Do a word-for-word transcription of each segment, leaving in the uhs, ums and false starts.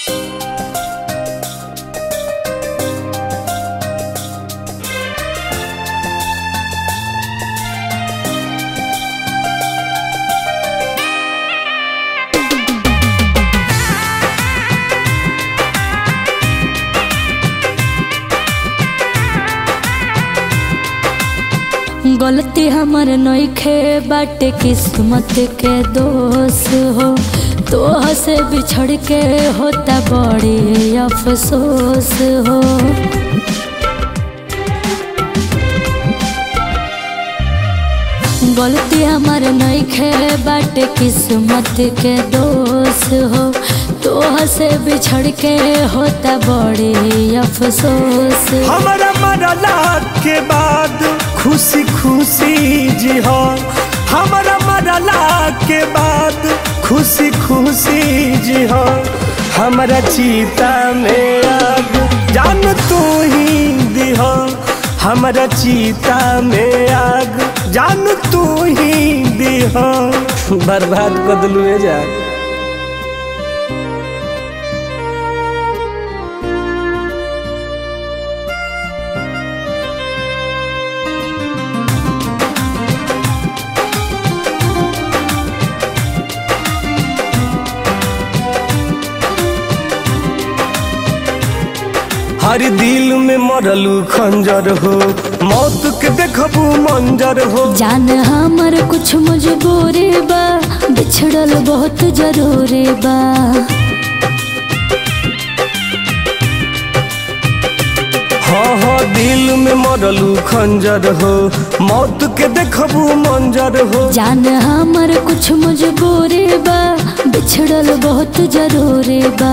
गलती हमर नइखे बाटे किस्मत के दोष हो, तोह से बिछड़ के होता बड़ी अफसोस हो। गलती हमर नइखे बाटे किस्मत के दोष हो, तोह से बिछड़ के होता बड़ी अफसोस। हमारा मरला के बाद खुशी खुशी जी हो, हमारा मरला के बाद खुशी खुशी जी हो। हमारा चीता में आग जान तू ही दी हो, हमारा चीता में आग जान तू ही दी हो। बर्बाद कर दिलू जा। हर दिल में मरलू खंजर हो, मौत के देखबू मंजर हो। जान हमर कुछ मजबूरी बा, बिछड़ल बहुत जरूरी बा। हाँ हाँ दिल में मरलू खंजर हो, मौत के देखबू मंजर हो। जान हमर कुछ मजबूरी बा, बिछड़ल बहुत जरूरी बा।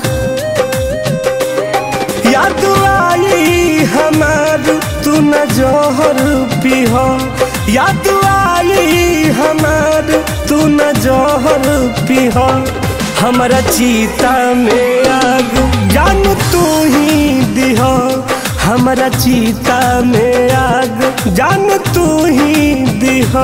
याद आई हमार तू न जहर पीहा, याद आई हमार तू न जहर पीहा। हमारा चीता में आग जान तू ही दिहा, हमारा चीता में आग जान तू ही दिहा।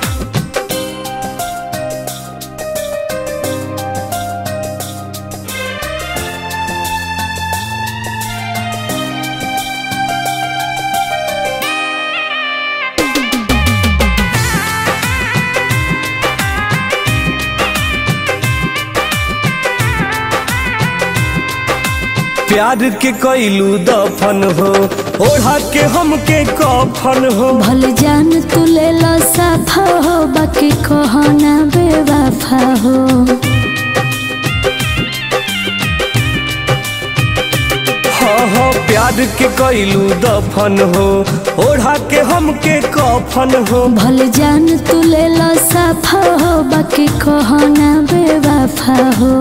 प्यार के कैलू दफन हो, ओढ़ा के हमके कफन हो। भल जान तू ले लो साफा हो, बाकी कहना बेवफा हो। हाँ हाँ प्यार के कैलू दफन हो, ओढ़ा के हमके कफन हो। भल जान तू ले लो साफा हो, बाकी कहना बेवफा हो।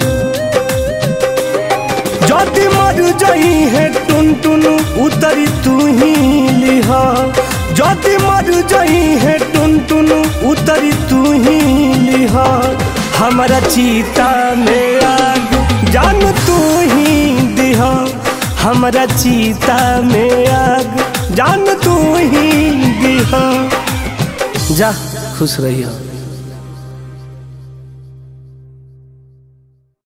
जदी मर जाई है टुन टुन उतरी तू ही लिहा, जदी मर जाई है टुन टुन उतरी तू ही लिहा। हमारा चीता में आग जान तू ही दिहा, हमारा चीता में आग जान तू ही दिहा। जा खुश रहिया।